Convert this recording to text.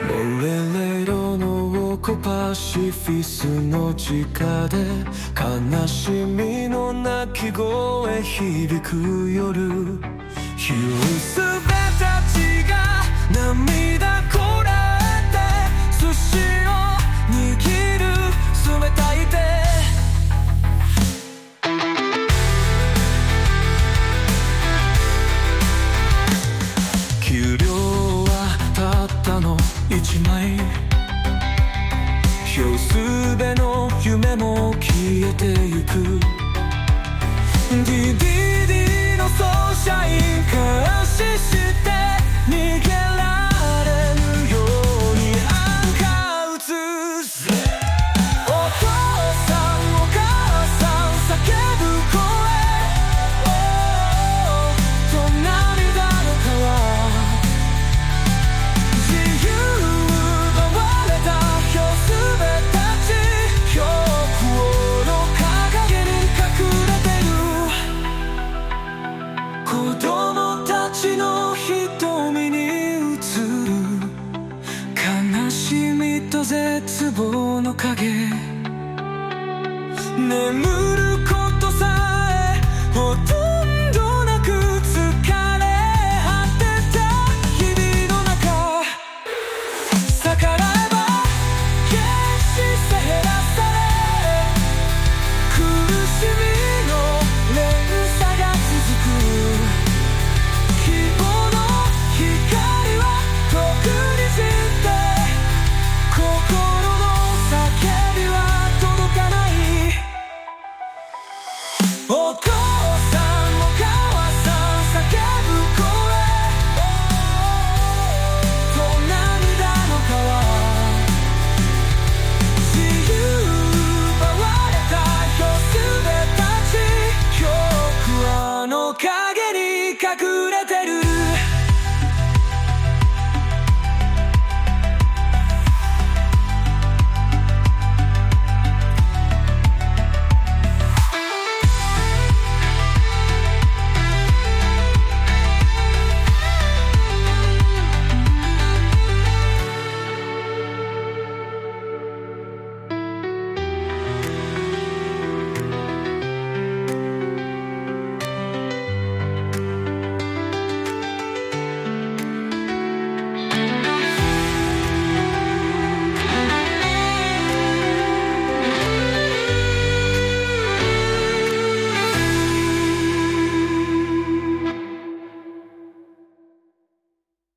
ノレレロのオコパシフィスの地下で悲しみの鳴き声響く夜、ヒュースベたちが涙こらえて寿司を握る冷たい手、給料はたったの一枚、票すべの夢も消えてゆく、 DDD のソシャイン監視して逃げられるようにアンカー映す、お父さんお母さん叫ぶ声、と涙の川、自由奪われた票すべたち、標高の陰に隠れてる、子供たちの瞳に映る悲しみと絶望の影、眠る